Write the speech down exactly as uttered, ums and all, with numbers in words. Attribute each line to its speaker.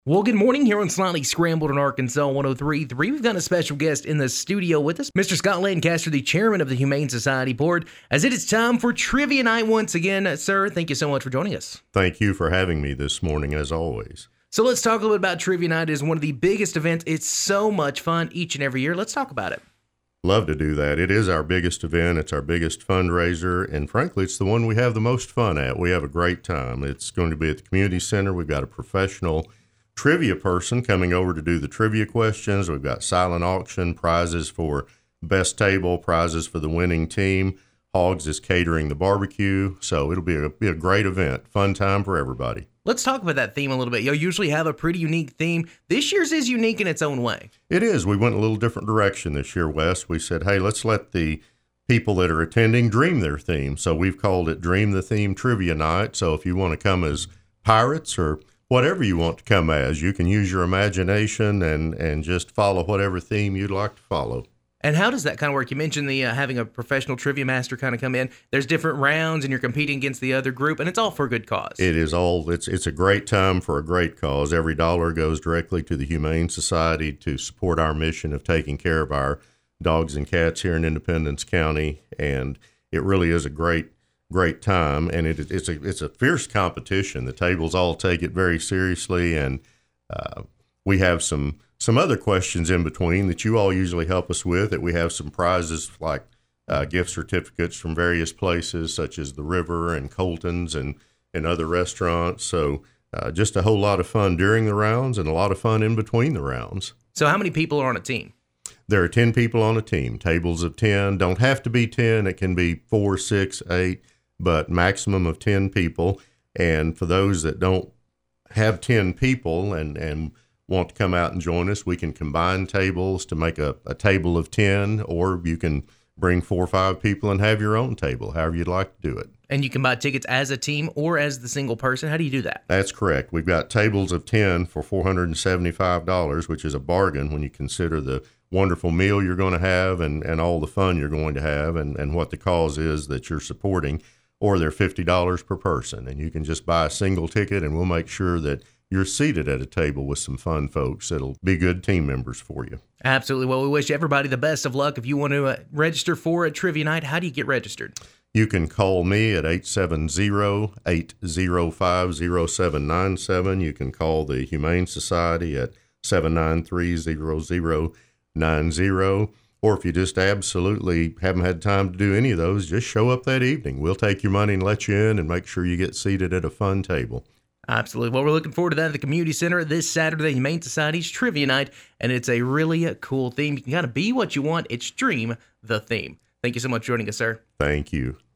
Speaker 1: Well, good morning here on Slightly Scrambled on Arkansas one oh three point three. We've got a special guest in the studio with us, Mister Scott Lancaster, the chairman of the Humane Society Board, as it is time for Trivia Night once again. Sir, thank you so much for joining us.
Speaker 2: Thank you for having me this morning, as always.
Speaker 1: So let's talk a little bit about Trivia Night. It is one of the biggest events. It's so much fun each and every year. Let's talk about it.
Speaker 2: Love to do that. It is our biggest event. It's our biggest fundraiser, and frankly, it's the one we have the most fun at. We have a great time. It's going to be at the community center. We've got a professional trivia person coming over to do the trivia questions. We've got silent auction, prizes for best table, prizes for the winning team. Hogs is catering the barbecue, so it'll be a, be a great event. Fun time for everybody.
Speaker 1: Let's talk about that theme a little bit. You'll usually have a pretty unique theme. This year's is unique in its own way.
Speaker 2: It is. We went a little different direction this year, Wes. We said, hey, let's let the people that are attending dream their theme. So we've called it Dream the Theme Trivia Night. So if you want to come as pirates or whatever you want to come as, you can use your imagination and, and just follow whatever theme you'd like to follow.
Speaker 1: And how does that kind of work? You mentioned the uh, having a professional trivia master kind of come in. There's different rounds, and you're competing against the other group, and it's all for a good cause.
Speaker 2: It is all. It's it's a great time for a great cause. Every dollar goes directly to the Humane Society to support our mission of taking care of our dogs and cats here in Independence County, and it really is a great great time. And it, it's a it's a fierce competition. The tables all take it very seriously, and uh, we have some. Some other questions in between that you all usually help us with, that we have some prizes like uh, gift certificates from various places such as the River and Colton's and, and other restaurants. So uh, just a whole lot of fun during the rounds and a lot of fun in between the rounds.
Speaker 1: So how many people are on a team?
Speaker 2: There are ten people on a team, tables of ten. Don't have to be ten. It can be four, six, eight, but maximum of ten people. And for those that don't have ten people and, and want to come out and join us, we can combine tables to make a, a table of ten, or you can bring four or five people and have your own table, however you'd like to do it.
Speaker 1: And you can buy tickets as a team or as the single person. How do you do that?
Speaker 2: That's correct. We've got tables of ten for four hundred seventy-five dollars, which is a bargain when you consider the wonderful meal you're going to have and, and all the fun you're going to have and, and what the cause is that you're supporting. Or they're fifty dollars per person, and you can just buy a single ticket, and we'll make sure that you're seated at a table with some fun folks that'll be good team members for you.
Speaker 1: Absolutely. Well, we wish everybody the best of luck. If you want to uh, register for a Trivia Night, how do you get registered?
Speaker 2: You can call me at eight seven zero, eight zero five, zero seven nine seven. You can call the Humane Society at seven nine three, zero zero nine zero. Or if you just absolutely haven't had time to do any of those, just show up that evening. We'll take your money and let you in and make sure you get seated at a fun table.
Speaker 1: Absolutely. Well, we're looking forward to that at the community center this Saturday, Humane Society's Trivia Night, and it's a really cool theme. You can kind of be what you want. It's Dream the Theme. Thank you so much for joining us, sir.
Speaker 2: Thank you.